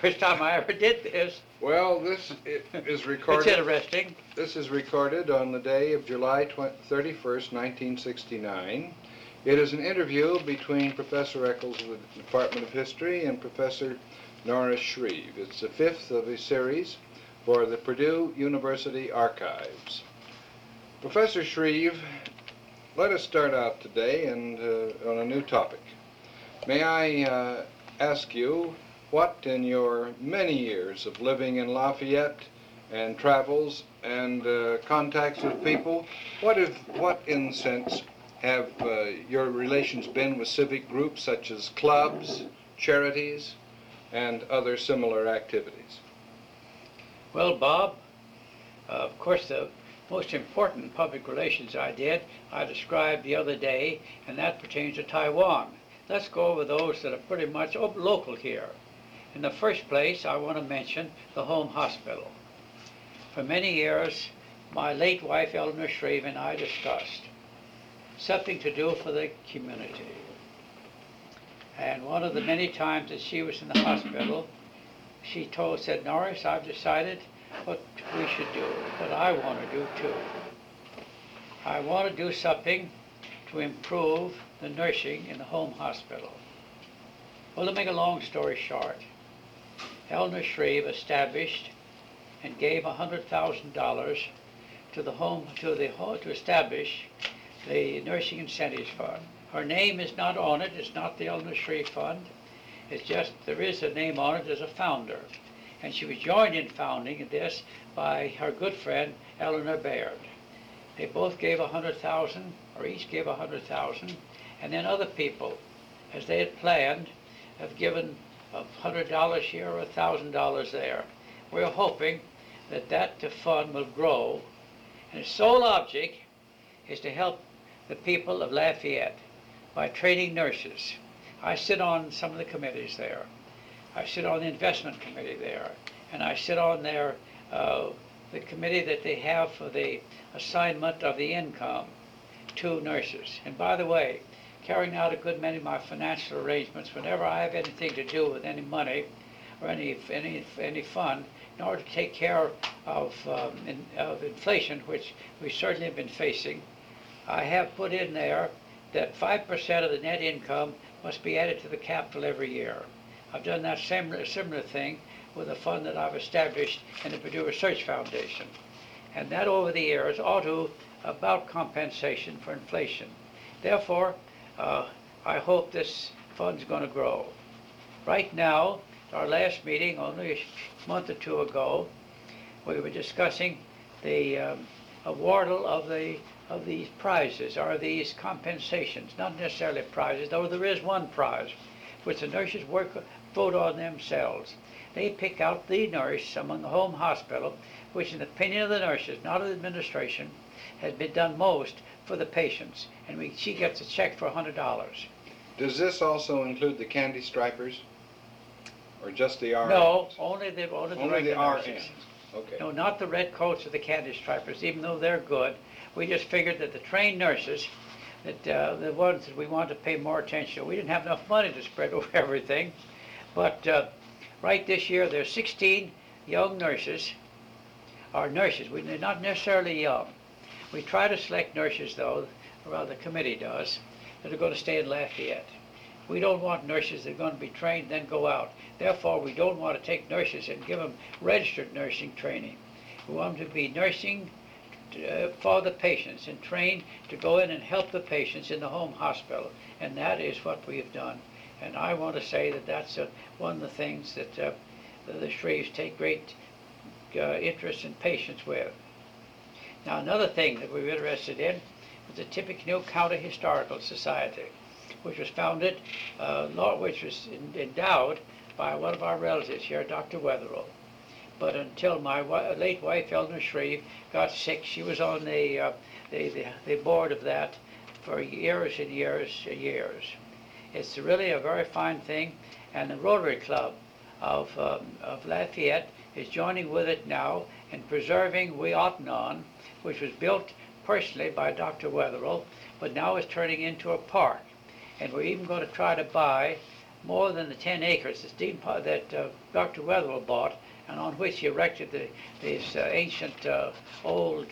first time I ever did this. Well, this is recorded. It's interesting. This is recorded on the day of July 31st, 1969. It is an interview between Professor Eccles of the Department of History and Professor Norris Shreve. It's the fifth of a series for the Purdue University Archives. Professor Shreve, let us start out today and on a new topic. May I ask you, what in your many years of living in Lafayette and travels and contacts with people, what in a sense have your relations been with civic groups such as clubs, charities, and other similar activities? Well, Bob, of course the most important public relations I described the other day, and that pertains to Taiwan. Let's go over those that are pretty much local here. In the first place, I want to mention the home hospital. For many years, my late wife, Eleanor Shreve, and I discussed something to do for the community. And one of the many times that she was in the hospital, she said, Norris, I've decided what we should do, what I want to do too. I want to do something to improve the nursing in the home hospital. Well, to make a long story short, Eleanor Shreve established and gave $100,000 to establish the Nursing Incentives Fund. Her name is not on it. It's not the Eleanor Shreve Fund. It's just there is a name on it as a founder. And she was joined in founding this by her good friend, Eleanor Baird. They both gave $100,000, or each gave $100,000, and then other people, as they had planned, have given $100 here or $1,000 there. We're hoping that the fund will grow, and its sole object is to help the people of Lafayette by training nurses. I sit on some of the committees there. I sit on the investment committee there, and I sit on the committee that they have for the assignment of the income to nurses. And by the way, carrying out a good many of my financial arrangements, whenever I have anything to do with any money or any fund, in order to take care of inflation, which we certainly have been facing, I have put in there that 5% of the net income must be added to the capital every year. I've done that similar thing with a fund that I've established in the Purdue Research Foundation. And that over the years ought to about compensation for inflation. Therefore, I hope this fund's going to grow. Right now, our last meeting, only a month or two ago, we were discussing the awardal of these prizes, or these compensations, not necessarily prizes, though there is one prize, which the nurses vote on themselves. They pick out the nurse among the home hospital, which in the opinion of the nurses, not of the administration, has been done most for the patients, and she gets a check for $100. Does this also include the candy stripers, or just the RNs? No, only the RNs. nurses. Okay. No, not the red coats or the candy stripers, even though they're good. We just figured that the trained nurses, that the ones that we want to pay more attention to. We didn't have enough money to spread over everything, but right this year there's 16 young nurses, or nurses. They're not necessarily young. We try to select nurses, though, or rather the committee does, that are going to stay in Lafayette. We don't want nurses that are going to be trained then go out. Therefore, we don't want to take nurses and give them registered nursing training. We want them to be nursing for the patients and trained to go in and help the patients in the home hospital. And that is what we have done. And I want to say that that's one of the things that the Shreves take great interest in patients with. Now, another thing that we're interested in is the Tippecanoe County Historical Society, which was founded, which was endowed by one of our relatives here, Dr. Wetherill. But until my late wife, Eleanor Shreve, got sick, she was on the board of that for years and years and years. It's really a very fine thing, and the Rotary Club of Lafayette is joining with it now in preserving Weotanon, which was built personally by Dr. Wetherill, but now is turning into a park. And we're even going to try to buy more than the 10 acres that Dr. Wetherell bought, and on which he erected this ancient old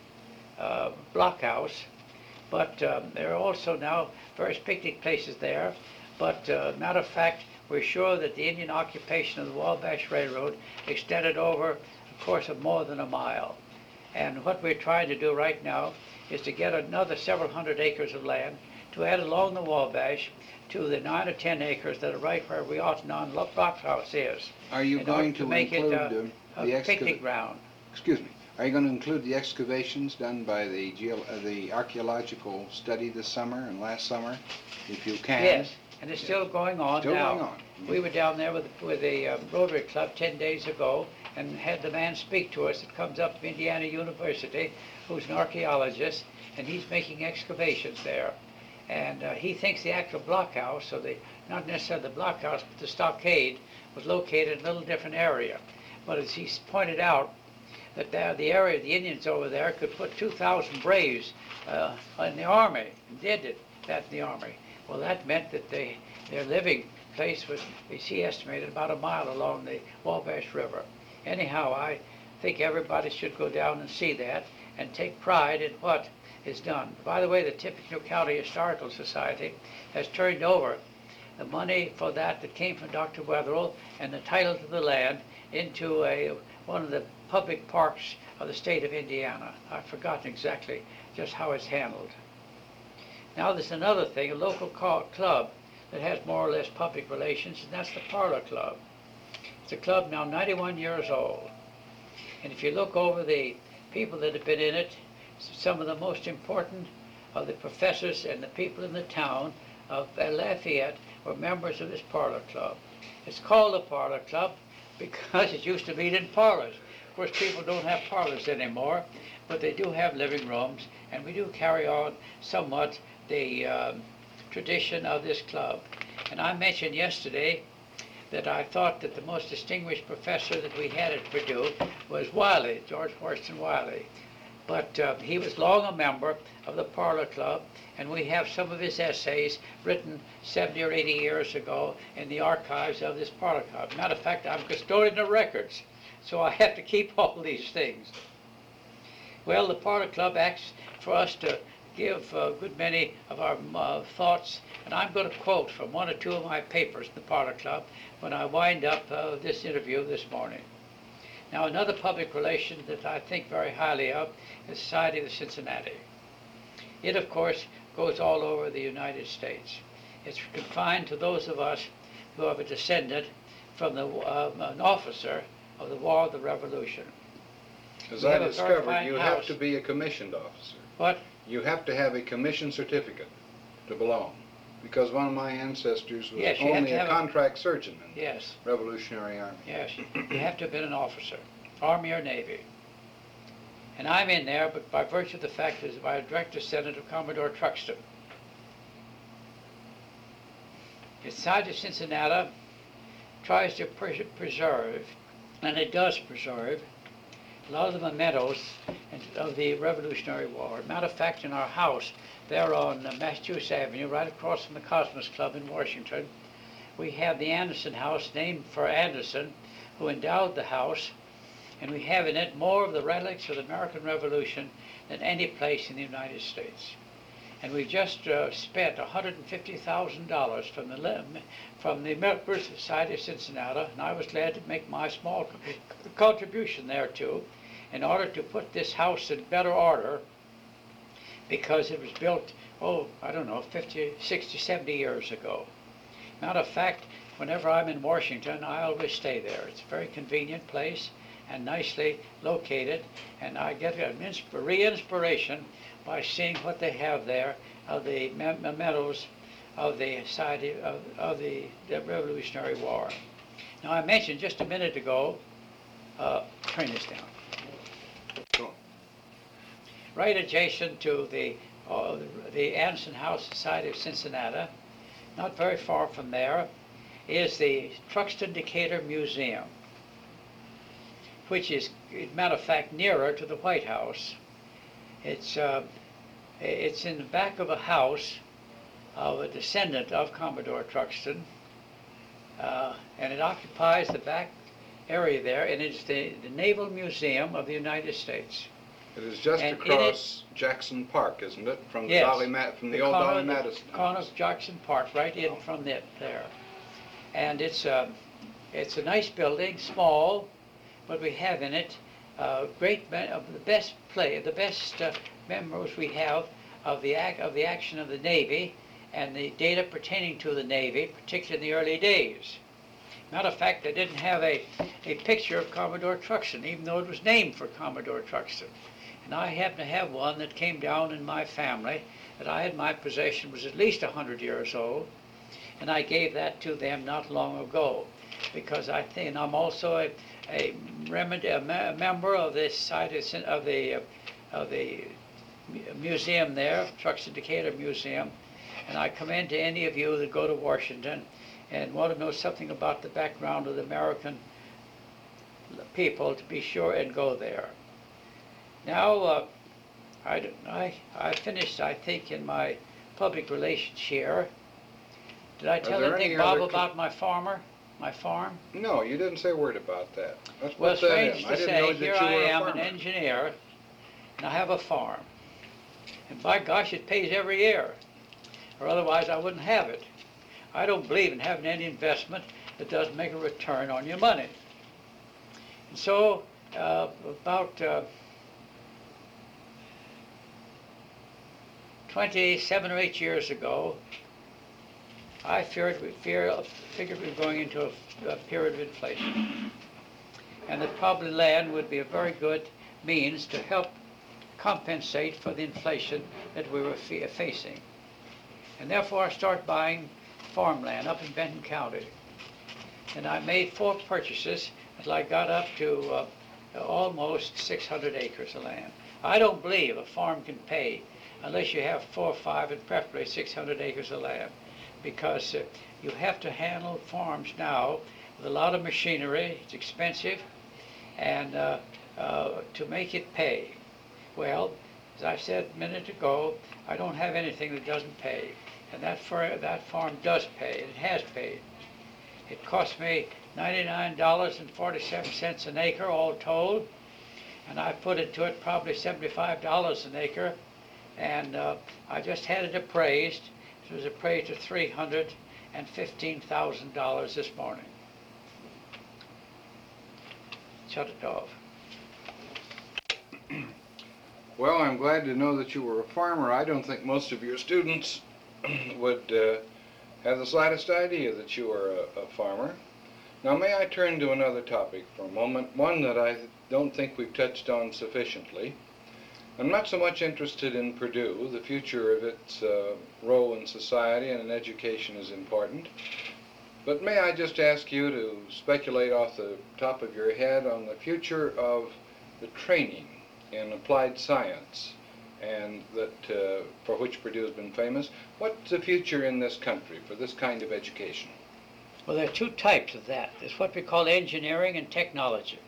blockhouse. But there are also now various picnic places there. But matter of fact, we're sure that the Indian occupation of the Wabash Railroad extended over a course of more than a mile. And what we're trying to do right now is to get another several hundred acres of land to add along the Wabash to the 9 or 10 acres that are right where we Oughton Blockhouse is. Are you going to make it include a picnic ground? Excuse me. Are you going to include the excavations done by the archaeological study this summer and last summer, if you can? Yes, and it's still going on Still now. going on. We were down there with the Rotary Club 10 days ago and had the man speak to us that comes up from Indiana University, who's an archaeologist, and he's making excavations there. And he thinks the actual blockhouse, not necessarily the blockhouse, but the stockade, was located in a little different area. But as he's pointed out, that the area, the Indians over there could put 2,000 braves in the army, and did that in the army. Well, that meant that their living place was, he estimated, about a mile along the Wabash River. Anyhow, I think everybody should go down and see that and take pride in what is done. By the way, the Tippecanoe County Historical Society has turned over the money for that came from Dr. Wetherell and the title to the land into one of the public parks of the state of Indiana. I've forgotten exactly just how it's handled. Now there's another thing, a local club that has more or less public relations, and that's the Parlor Club. It's a club now 91 years old. And if you look over the people that have been in it, some of the most important of the professors and the people in the town of Lafayette were members of this Parlor Club. It's called the Parlor Club because it used to meet in parlors. Of course, people don't have parlors anymore, but they do have living rooms, and we do carry on somewhat the tradition of this club. And I mentioned yesterday that I thought that the most distinguished professor that we had at Purdue was Wiley, George Washington Wiley. But he was long a member of the Parlor Club, and we have some of his essays written 70 or 80 years ago in the archives of this Parlor Club. Matter of fact, I'm custodian of records, so I have to keep all these things. Well, the Parlor Club asks for us to give a good many of our thoughts, and I'm going to quote from one or two of my papers in the Parlor Club when I wind up this interview this morning. Now, another public relation that I think very highly of is the Society of Cincinnati. It, of course, goes all over the United States. It's confined to those of us who have a descendant from an officer of the War of the Revolution. As I discovered, you have to be a commissioned officer. What? You have to have a commission certificate to belong, because one of my ancestors was only a contract surgeon in the Revolutionary Army. Yes, you have to have been an officer, Army or Navy. And I'm in there, but by virtue of the fact that I'm a direct descendant of Commodore Truxtun. The Society of Cincinnati tries to preserve, and it does preserve, a lot of the mementos of the Revolutionary War. Matter of fact, in our house there on Massachusetts Avenue, right across from the Cosmos Club in Washington, we have the Anderson House, named for Anderson, who endowed the house, and we have in it more of the relics of the American Revolution than any place in the United States. And we just spent $150,000 from the Members Society of Cincinnati, and I was glad to make my small contribution there too, in order to put this house in better order, because it was built, 50, 60, 70 years ago. Matter of fact, whenever I'm in Washington, I always stay there. It's a very convenient place and nicely located, and I get an re-inspiration by seeing what they have there of the mementos of the Society of the Revolutionary War. Now, I mentioned just a minute ago, turn this down. Right adjacent to the Anderson House Society of Cincinnati, not very far from there, is the Truxtun Decatur Museum, which is, as a matter of fact, nearer to the White House. It's in the back of a house of a descendant of Commodore Truxtun, and it occupies the back area there, and it's the Naval Museum of the United States. It is just And across Jackson Park, isn't it? From the Yes, from the old Dolly Madison corner house. of Jackson Park, right in from it there. And it's a nice building, small, but we have in it of the best memories we have of the action of the Navy and the data pertaining to the Navy, particularly in the early days. Matter of fact, they didn't have a picture of Commodore Truxtun, even though it was named for Commodore Truxtun. And I happen to have one that came down in my family that I had in my possession, was at least 100 years old, and I gave that to them not long ago, because I think, and I'm also a member of this of the museum there, Truxtun Decatur Museum, and I commend to any of you that go to Washington and want to know something about the background of the American people to be sure and go there. Now, I finished, I think, in my public relations here. Did I tell anything, Bob, about my farm? No, you didn't say a word about that. Let's Well, put that in. strange I to didn't know say, that here you I were a am, an farmer. engineer, and I have a farm. And by gosh, it pays every year, or otherwise I wouldn't have it. I don't believe in having any investment that doesn't make a return on your money. And so, about 27 or 8 years ago, I figured we were going into a period of inflation, and that probably land would be a very good means to help compensate for the inflation that we were facing. And therefore I started buying farmland up in Benton County. And I made 4 purchases until I got up to almost 600 acres of land. I don't believe a farm can pay unless you have 4 or 5 and preferably 600 acres of land, because you have to handle farms now with a lot of machinery. It's expensive, and to make it pay. Well, as I said a minute ago, I don't have anything that doesn't pay, and that farm does pay, and it has paid. It cost me $99.47 an acre all told, and I put into it probably $75 an acre, and I just had it appraised. It was appraised at $315,000 this morning. Shut it off. Well, I'm glad to know that you were a farmer. I don't think most of your students would have the slightest idea that you were a farmer. Now, may I turn to another topic for a moment, one that I don't think we've touched on sufficiently. I'm not so much interested in Purdue. The future of its role in society and in education is important. But may I just ask you to speculate off the top of your head on the future of the training in applied science, and that for which Purdue has been famous. What's the future in this country for this kind of education? Well, there are 2 types of that. There's what we call engineering and technology.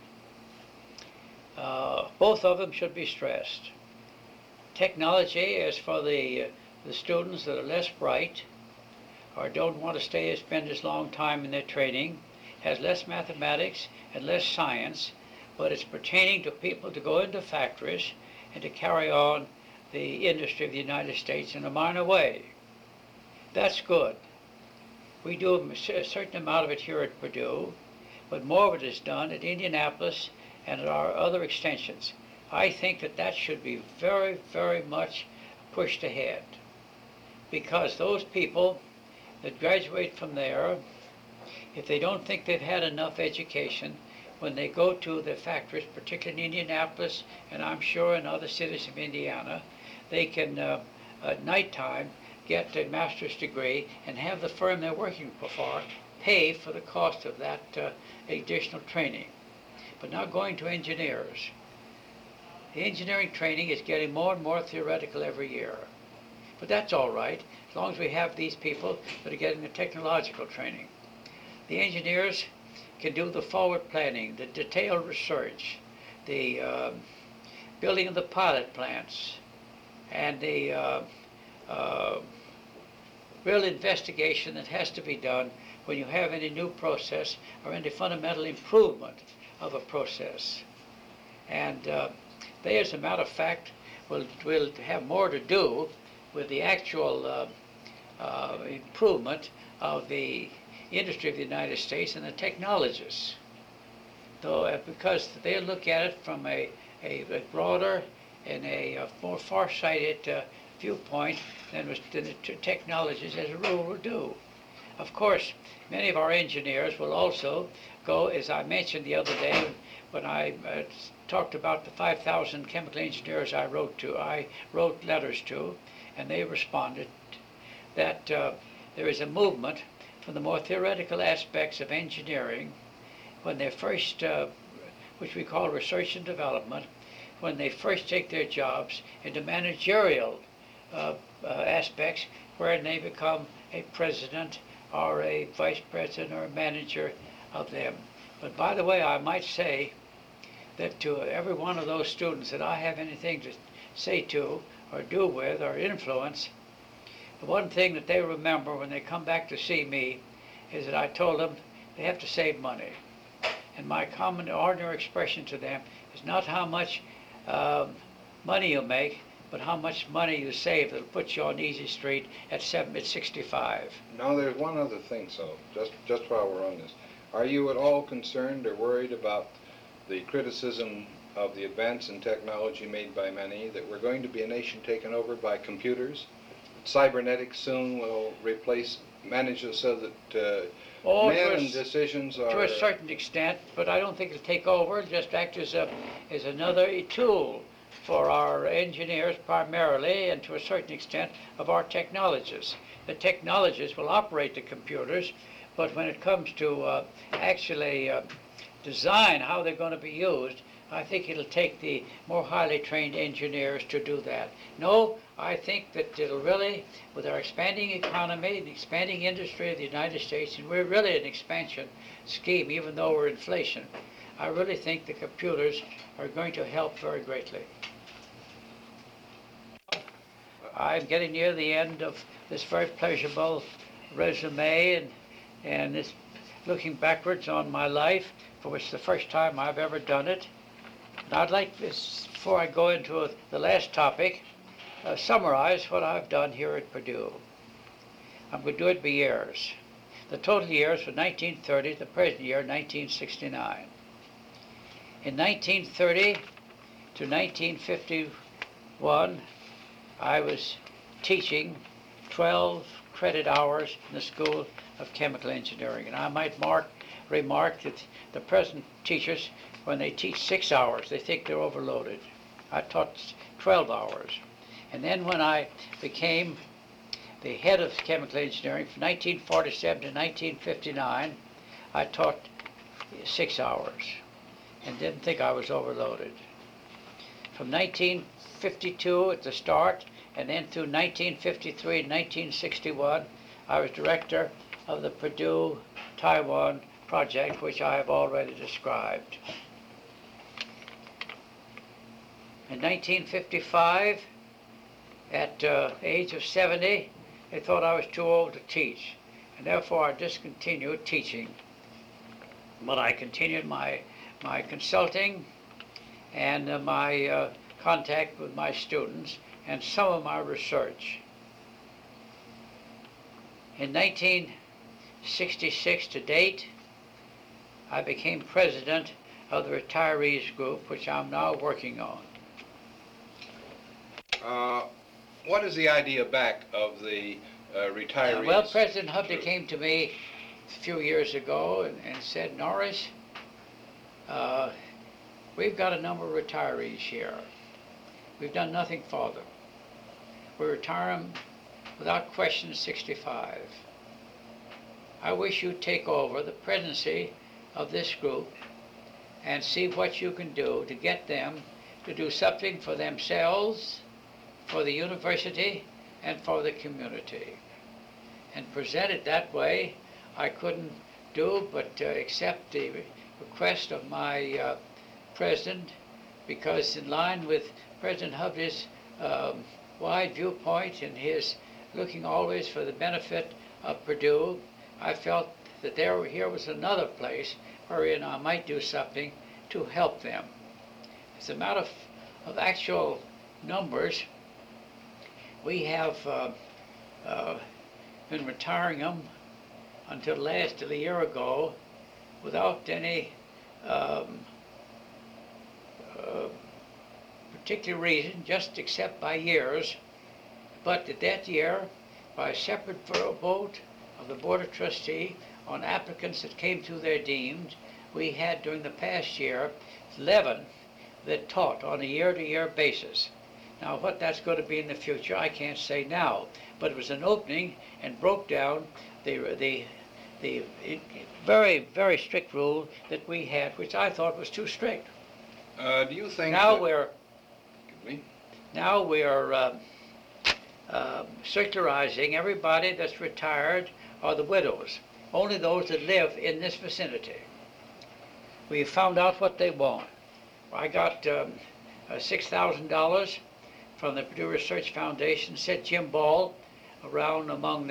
Both of them should be stressed. Technology is for the students that are less bright or don't want to spend as long time in their training, has less mathematics and less science, but it's pertaining to people to go into factories and to carry on the industry of the United States in a minor way. That's good. We do a certain amount of it here at Purdue, but more of it is done at Indianapolis and at our other extensions. I think that should be very, very much pushed ahead, because those people that graduate from there, if they don't think they've had enough education, when they go to the factories, particularly in Indianapolis, and I'm sure in other cities of Indiana, they can, at nighttime, get a master's degree and have the firm they're working for pay for the cost of that additional training. But now going to engineers. The engineering training is getting more and more theoretical every year. But that's all right, as long as we have these people that are getting the technological training. The engineers can do the forward planning, the detailed research, the building of the pilot plants, and the real investigation that has to be done when you have any new process or any fundamental improvement of a process. And they, as a matter of fact, will have more to do with the actual improvement of the industry of the United States and the technologists. Though, because they look at it from a broader and a more far-sighted viewpoint than the technologists as a rule will do. Of course, many of our engineers will also go, as I mentioned the other day when I talked about the 5,000 chemical engineers I wrote letters to, and they responded that there is a movement from the more theoretical aspects of engineering when they first, which we call research and development, when they first take their jobs into managerial aspects where they become a president or a vice president or a manager of them. But by the way, I might say that to every one of those students that I have anything to say to or do with or influence, the one thing that they remember when they come back to see me is that I told them they have to save money. And my common ordinary expression to them is not how much money you make, but how much money you save that'll put you on easy street at 65. Now there's one other thing, so just while we're on this. Are you at all concerned or worried about the criticism of the advance in technology made by many that we're going to be a nation taken over by computers? Cybernetics soon will manage it so that men decisions are... To a certain extent, but I don't think it'll take over. It'll just act as another tool for our engineers primarily, and to a certain extent of our technologists. The technologists will operate the computers, but when it comes to actually design how they're going to be used, I think it'll take the more highly trained engineers to do that. No, I think that it'll really, with our expanding economy, the expanding industry of the United States, and we're really an expansion scheme, even though we're inflation, I really think the computers are going to help very greatly. I'm getting near the end of this very pleasurable resume and this looking backwards on my life, for which the first time I've ever done it. And I'd like this, before I go into the last topic, summarize what I've done here at Purdue. I'm going to do it by years. The total years from 1930 to the present year, 1969. In 1930 to 1951, I was teaching 12 credit hours in the School of Chemical Engineering. And I might remark that the present teachers, when they teach 6 hours, they think they're overloaded. I taught 12 hours. And then when I became the head of chemical engineering from 1947 to 1959, I taught 6 hours and didn't think I was overloaded. From 1952 at the start, and then through 1953 and 1961, I was director of the Purdue Taiwan project, which I have already described. In 1955, at the age of 70, they thought I was too old to teach, and therefore I discontinued teaching. But I continued my consulting and my contact with my students and some of my research. In 1966 to date, I became president of the retirees group, which I'm now working on. What is the idea back of the retirees? Well, President Hovde came to me a few years ago and said, Norris, we've got a number of retirees here. We've done nothing for them. We retire them without question at 65. I wish you'd take over the presidency of this group and see what you can do to get them to do something for themselves, for the university, and for the community. And present it that way, I couldn't do but accept the request of my president, because in line with President Hovde's wide viewpoint and his looking always for the benefit of Purdue, I felt that here was another place wherein I might do something to help them. As a matter of actual numbers, we have been retiring them until a year ago without any particular reason, just except by years. But that year, by a separate vote of the Board of Trustees on applicants that came through their deems, we had during the past year 11 that taught on a year-to-year basis. Now what that's going to be in the future, I can't say now, but it was an opening and broke down the very, very strict rule that we had, which I thought was too strict. Do you think Now that, we're excuse me? now we're circularizing everybody that's retired or the widows, only those that live in this vicinity. We found out what they want. I got $6,000 from the Purdue Research Foundation, sent Jim Ball around among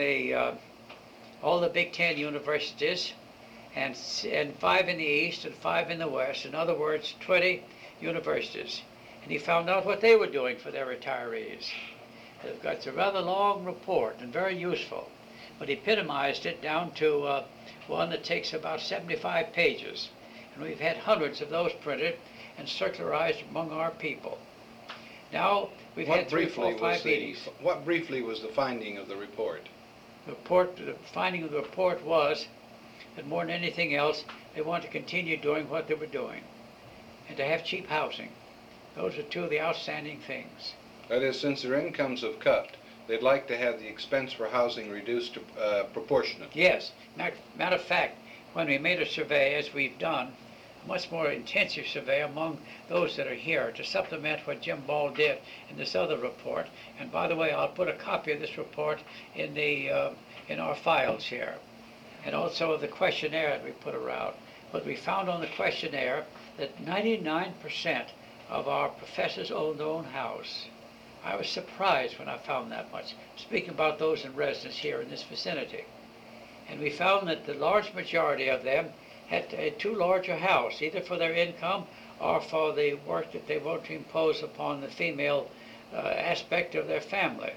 all the Big Ten universities, and 5 in the East and 5 in the West. In other words, 20 universities. And he found out what they were doing for their retirees. It's a rather long report and very useful, but he epitomized it down to one that takes about 75 pages. And we've had hundreds of those printed and circularized among our people. Now we've had 3, 4, 5 meetings. What briefly was the finding of the report? The finding of the report was that more than anything else, they want to continue doing what they were doing and to have cheap housing. Those are two of the outstanding things. That is, since their incomes have cut, they'd like to have the expense for housing reduced to proportionate. Yes. Matter of fact, when we made a survey, as we've done, a much more intensive survey among those that are here to supplement what Jim Ball did in this other report. And by the way, I'll put a copy of this report in our files here, and also of the questionnaire that we put around. But we found on the questionnaire that 99% of our professors own their own house. I was surprised when I found that much, speaking about those in residence here in this vicinity. And we found that the large majority of them had too large a house, either for their income or for the work that they want to impose upon the female aspect of their family.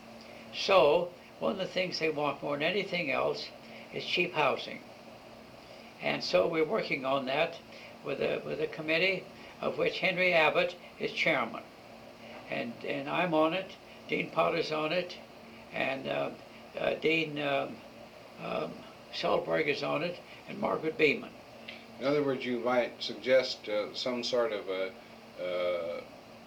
So, one of the things they want more than anything else is cheap housing. And so we're working on that with a committee of which Henry Abbott is chairman. And I'm on it, Dean Potter's on it, and Dean Solberg is on it, and Margaret Beeman. In other words, you might suggest some sort of a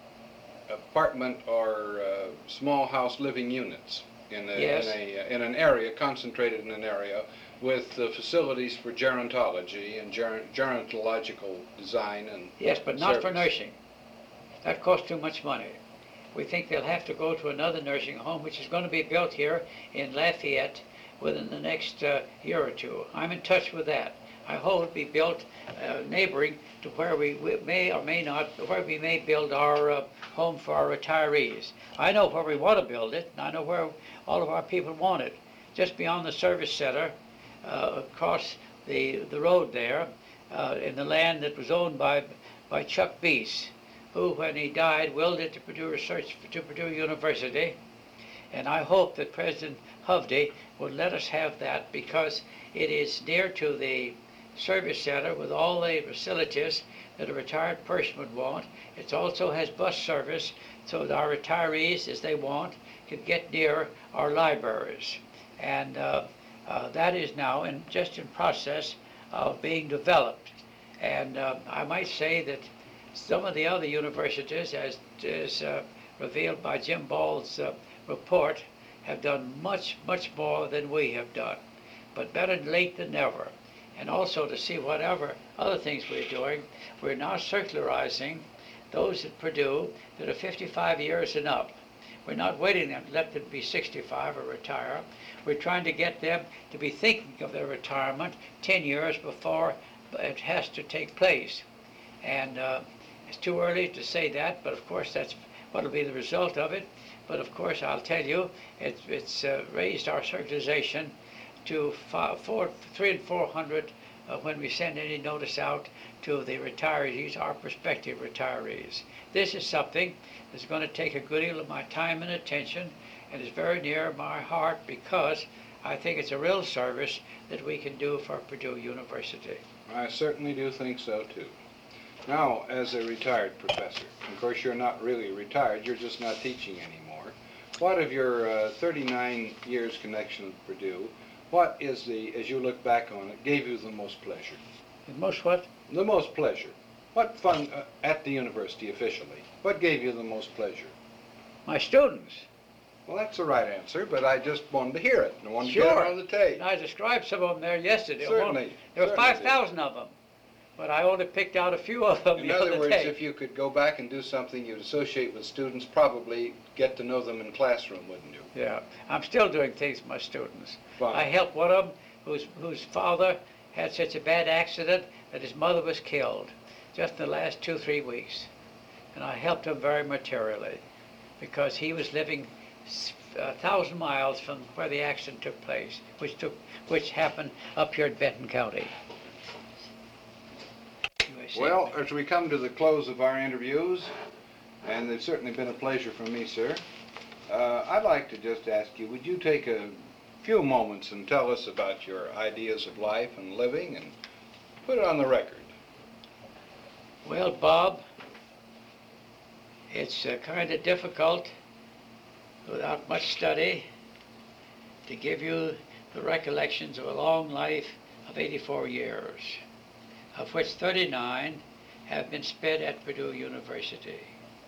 apartment or small house living units in an area, concentrated in an area, with facilities for gerontology and gerontological design and yes, but not service. for nursing. That costs too much money. We think they'll have to go to another nursing home, which is going to be built here in Lafayette within the next year or two. I'm in touch with that. I hope it'll be built neighboring to where we may or may not, where we may build our home for our retirees. I know where we want to build it, and I know where all of our people want it. Just beyond the service center, across the road there, in the land that was owned by Chuck Beese, who, when he died, willed it to Purdue University. And I hope that President Hovde would let us have that, because it is near to the service center with all the facilities that a retired person would want. It also has bus service, so that our retirees, as they want, can get near our libraries. And that is now just in process of being developed. And I might say that some of the other universities, as revealed by Jim Ball's report, have done much, much more than we have done. But better late than never. And also to see whatever other things we're doing, we're now circularizing those at Purdue that are 55 years and up. We're not waiting to let them be 65 or retire. We're trying to get them to be thinking of their retirement 10 years before it has to take place. And it's too early to say that, but of course that's what will be the result of it. But of course I'll tell you, it's raised our circularization to 300 and 400 when we send any notice out to the retirees, our prospective retirees. This is something that's going to take a good deal of my time and attention, and is very near my heart because I think it's a real service that we can do for Purdue University. I certainly do think so, too. Now, as a retired professor, of course you're not really retired, you're just not teaching anymore. What of your 39 years connection with Purdue, what is as you look back on it, gave you the most pleasure? The most what? The most pleasure. What fun at the university officially? What gave you the most pleasure? My students. Well, that's the right answer, but I just wanted to hear it. I wanted Sure. to get it on the tape. I described some of them there yesterday. Certainly. There were Certainly. 5,000 of them, but I only picked out a few of them In the other other words, day. if you could go back and do something you'd associate with students, probably get to know them in classroom, wouldn't you? Yeah, I'm still doing things with my students. Fine. I helped one of them whose father had such a bad accident that his mother was killed just in the last 2-3 weeks. And I helped him very materially because he was living 1,000 miles from where the accident took place, which happened up here in Benton County. USA. Well, as we come to the close of our interviews, and they've certainly been a pleasure for me, sir, I'd like to just ask you, would you take a few moments and tell us about your ideas of life and living and put it on the record? Well, Bob, it's kind of difficult without much study to give you the recollections of a long life of 84 years, of which 39 have been spent at Purdue University.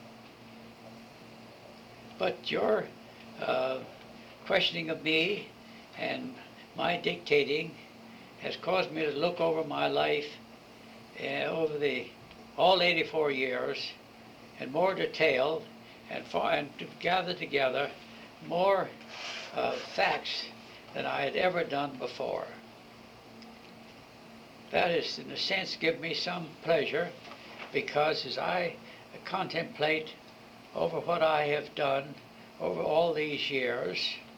But your questioning of me and my dictating has caused me to look over my life over all 84 years in more detail and to gather together more facts than I had ever done before. That is, in a sense, give me some pleasure because as I contemplate over what I have done over all these years,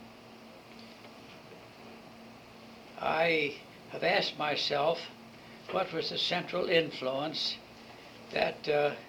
I have asked myself what was the central influence that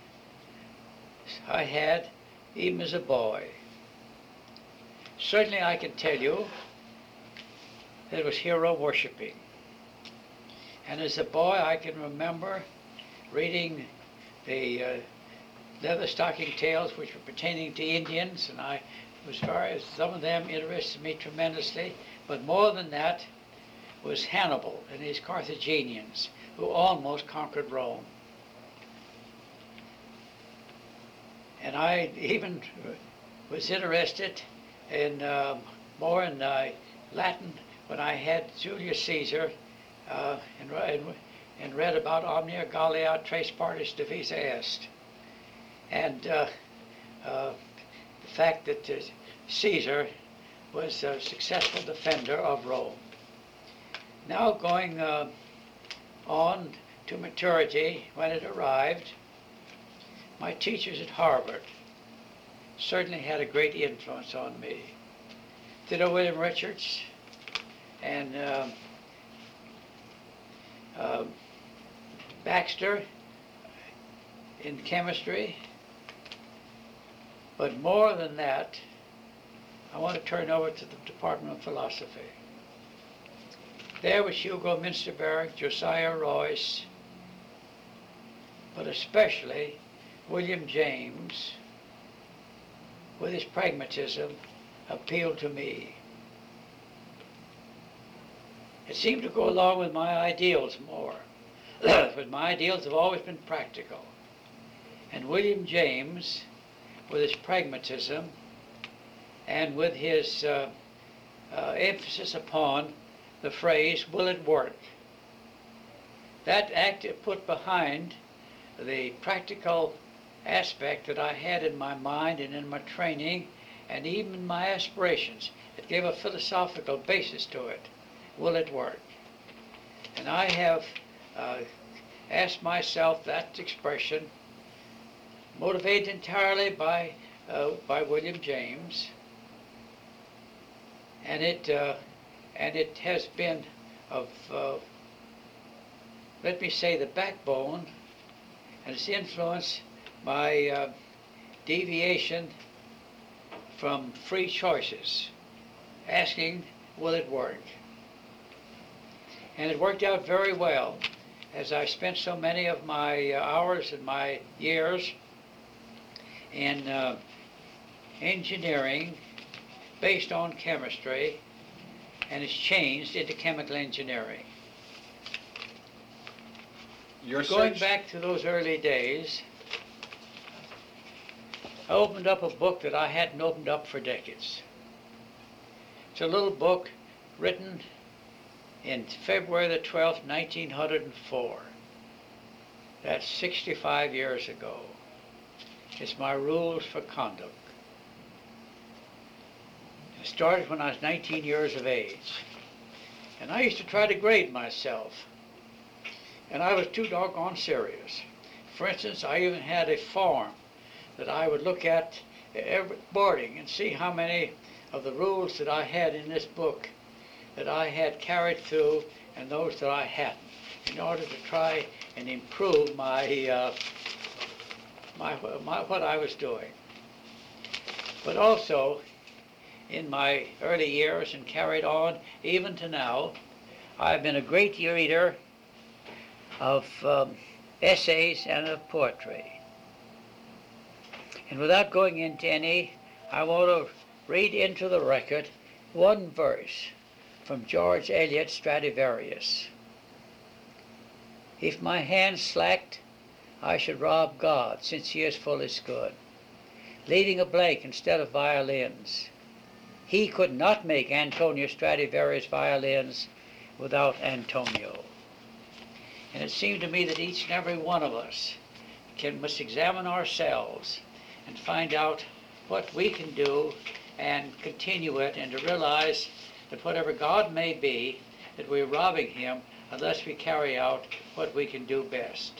I had even as a boy. Certainly I can tell you that it was hero worshiping. And as a boy I can remember reading the leather stocking tales which were pertaining to Indians, and some of them interested me tremendously, but more than that was Hannibal and his Carthaginians who almost conquered Rome. And I even was interested in more in Latin when I had Julius Caesar and read about Omnia Gallia Tres Partes Divisa Est. And the fact that Caesar was a successful defender of Rome. Now going on to maturity, when it arrived, my teachers at Harvard certainly had a great influence on me. Theodore William Richards and Baxter in chemistry. But more than that, I want to turn over to the Department of Philosophy. There was Hugo Münsterberg, Josiah Royce, but especially William James, with his pragmatism, appealed to me. It seemed to go along with my ideals more, but my ideals have always been practical. And William James, with his pragmatism and with his emphasis upon the phrase, will it work? That act put behind the practical aspect that I had in my mind and in my training and even in my aspirations. It gave a philosophical basis to it. Will it work? And I have asked myself that expression, motivated entirely by William James, and it and it has been of, let me say, the backbone, and it's influenced my deviation from free choices, asking, will it work? And it worked out very well, as I spent so many of my hours and my years in engineering based on chemistry, and it's changed into chemical engineering. Going back to those early days, I opened up a book that I hadn't opened up for decades. It's a little book written in February the 12th, 1904. That's 65 years ago. It's my rules for conduct. It started when I was 19 years of age. And I used to try to grade myself. And I was too doggone serious. For instance, I even had a form that I would look at every morning and see how many of the rules that I had in this book that I had carried through and those that I hadn't, in order to try and improve my what I was doing. But also, in my early years and carried on even to now, I've been a great reader of essays and of poetry. And without going into any, I want to read into the record one verse from George Eliot's Stradivarius. If my hand slacked, I should rob God, since he is fullest good, leaving a blank instead of violins. He could not make Antonio Stradivarius violins without Antonio. And it seemed to me that each and every one of us must examine ourselves and find out what we can do and continue it, and to realize that whatever God may be, that we're robbing him unless we carry out what we can do best.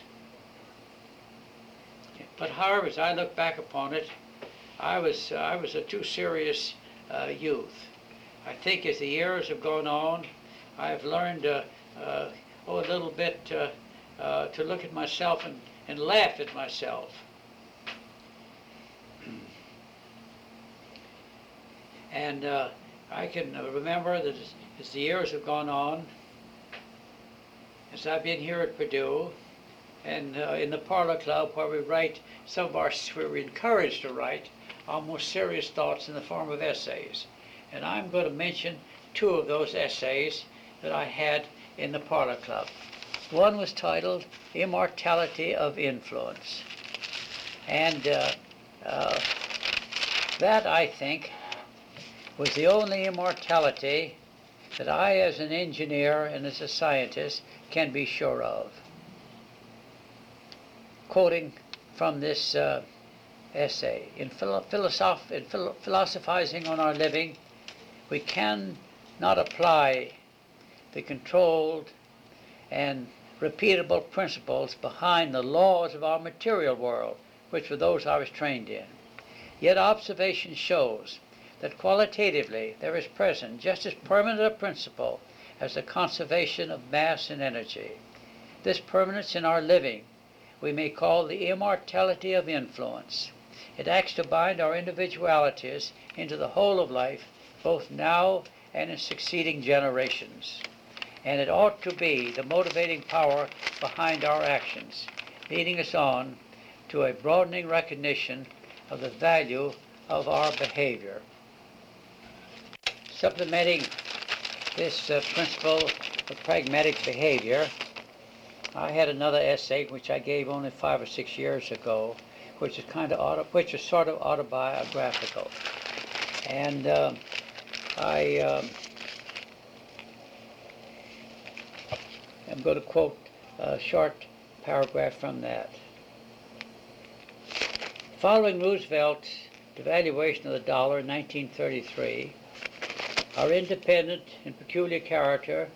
But however, as I look back upon it, I was a too serious youth. I think as the years have gone on, I've learned a little bit to look at myself and laugh at myself. And I can remember that as the years have gone on, as I've been here at Purdue, and in the Parlor Club, where we write we're encouraged to write almost serious thoughts in the form of essays. And I'm going to mention two of those essays that I had in the Parlor Club. One was titled Immortality of Influence. And that, I think, was the only immortality that I, as an engineer and as a scientist, can be sure of. Quoting from this essay, in philosophizing on our living, we cannot apply the controlled and repeatable principles behind the laws of our material world, which were those I was trained in. Yet observation shows that qualitatively there is present just as permanent a principle as the conservation of mass and energy. This permanence in our living we may call the immortality of influence. It acts to bind our individualities into the whole of life, both now and in succeeding generations. And it ought to be the motivating power behind our actions, leading us on to a broadening recognition of the value of our behavior. Supplementing this principle of pragmatic behavior, I had another essay which I gave only 5 or 6 years ago, which is sort of autobiographical, and I am going to quote a short paragraph from that. Following Roosevelt's devaluation of the dollar in 1933, our independent and peculiar character,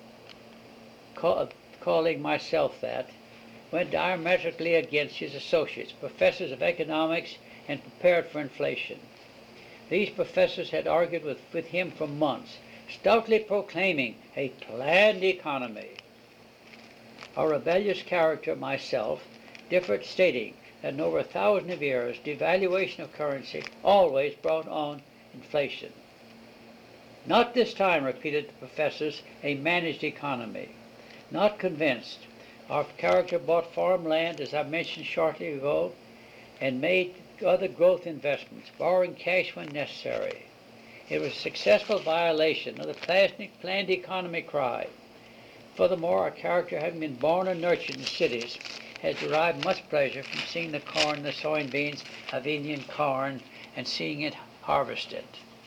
calling myself that, went diametrically against his associates, professors of economics, and prepared for inflation. These professors had argued with him for months, stoutly proclaiming a planned economy. A rebellious character, myself, differed, stating that in over 1,000 of years, devaluation of currency always brought on inflation. Not this time, repeated the professors, a managed economy. Not convinced, our character bought farmland, as I mentioned shortly ago, and made other growth investments, borrowing cash when necessary. It was a successful violation of the planned economy cry. Furthermore, our character, having been born and nurtured in cities, has derived much pleasure from seeing the corn, the soybeans of Indian corn, and seeing it harvested.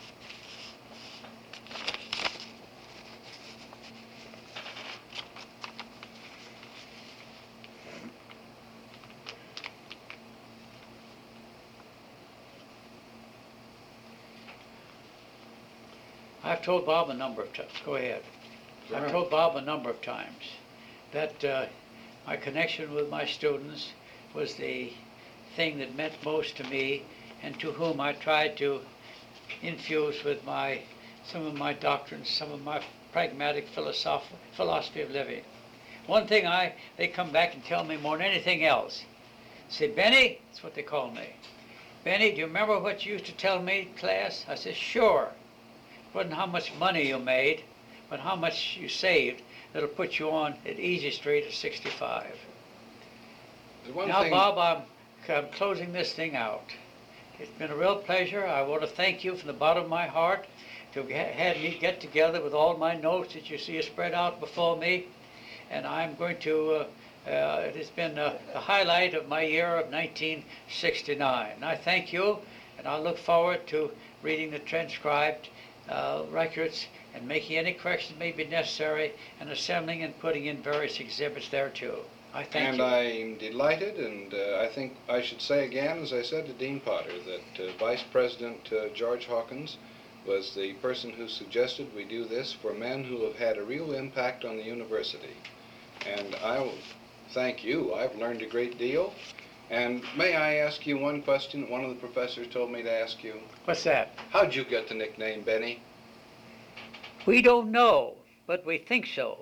I've told Bob a number of times. Go ahead. Sure. I've told Bob a number of times that my connection with my students was the thing that meant most to me, and to whom I tried to infuse with some of my doctrines, some of my pragmatic philosophy of living. One thing they come back and tell me more than anything else. Say, Benny, that's what they call me. Benny, do you remember what you used to tell me, class? I said, sure. It wasn't how much money you made, but how much you saved that'll put you on at Easy Street at 65. Now, Bob, I'm closing this thing out. It's been a real pleasure. I want to thank you from the bottom of my heart to have me get together with all my notes that you see spread out before me. And I'm going to, it has been the highlight of my year of 1969. And I thank you, and I look forward to reading the transcribed records and making any corrections may be necessary, and assembling and putting in various exhibits there too. I thank you. And I'm delighted, and I think I should say again, as I said to Dean Potter, that Vice President George Hawkins was the person who suggested we do this for men who have had a real impact on the university. And I will thank you. I've learned a great deal. And may I ask you one question that one of the professors told me to ask you? What's that? How'd you get the nickname Benny? We don't know, but we think so.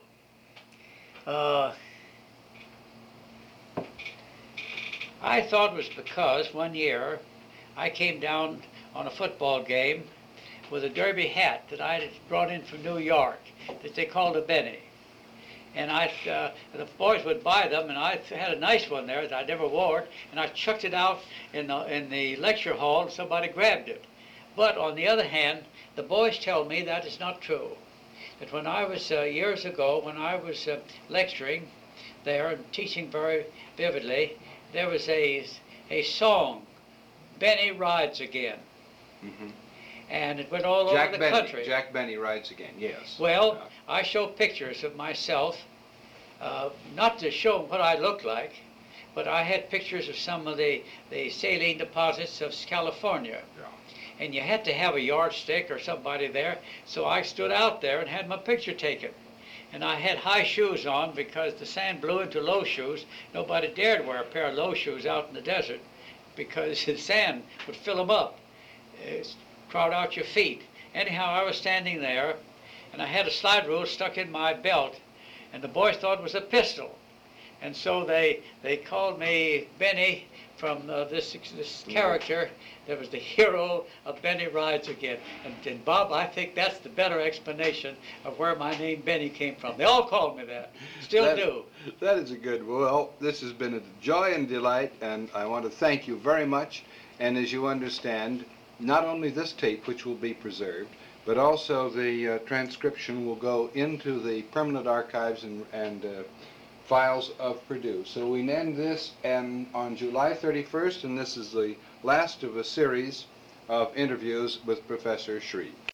I thought it was because one year I came down on a football game with a derby hat that I had brought in from New York that they called a Benny. And the boys would buy them, and I had a nice one there that I never wore, and I chucked it out in the lecture hall, and somebody grabbed it. But on the other hand, the boys tell me that is not true. That when I was, years ago, when I was lecturing there and teaching very vividly, there was a song, Benny Rides Again. Mm-hmm. And it went all over the country. Jack Benny Rides Again, yes. Well, I show pictures of myself, not to show what I looked like, but I had pictures of some of the saline deposits of California. Yeah. And you had to have a yardstick or somebody there, so I stood out there and had my picture taken. And I had high shoes on because the sand blew into low shoes. Nobody dared wear a pair of low shoes out in the desert because the sand would fill them up, crowd out your feet. Anyhow, I was standing there, and I had a slide rule stuck in my belt, and the boys thought it was a pistol. And so they called me Benny from this character that was the hero of Benny Rides Again. And Bob, I think that's the better explanation of where my name Benny came from. They all called me that, still do. That is a good, well, this has been a joy and delight, and I want to thank you very much. And as you understand, not only this tape, which will be preserved, but also the transcription will go into the permanent archives and files of Purdue. So we end this on July 31st, and this is the last of a series of interviews with Professor Shreve.